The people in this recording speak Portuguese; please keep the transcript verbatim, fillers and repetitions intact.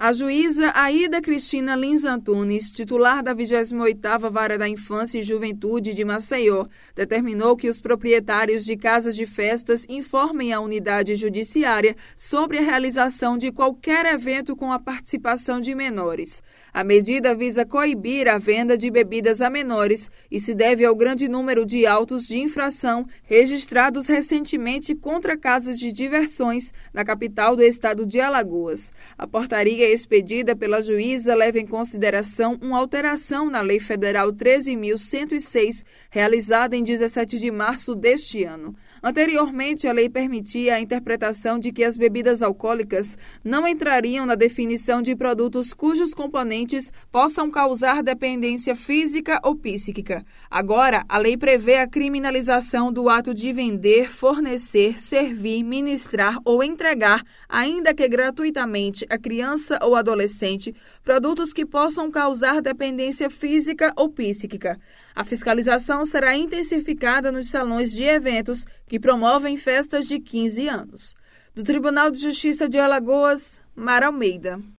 A juíza Aida Cristina Lins Antunes, titular da vigésima oitava Vara da Infância e Juventude de Maceió, determinou que os proprietários de casas de festas informem a unidade judiciária sobre a realização de qualquer evento com a participação de menores. A medida visa coibir a venda de bebidas a menores e se deve ao grande número de autos de infração registrados recentemente contra casas de diversões na capital do estado de Alagoas. A portaria expedida pela juíza leva em consideração uma alteração na Lei Federal treze mil cento e seis, realizada em dezessete de março deste ano. Anteriormente, a lei permitia a interpretação de que as bebidas alcoólicas não entrariam na definição de produtos cujos componentes possam causar dependência física ou psíquica. Agora, a lei prevê a criminalização do ato de vender, fornecer, servir, ministrar ou entregar, ainda que gratuitamente, a criança ou adolescente, produtos que possam causar dependência física ou psíquica. A fiscalização será intensificada nos salões de eventos que promovem festas de quinze anos. Do Tribunal de Justiça de Alagoas, Mara Almeida.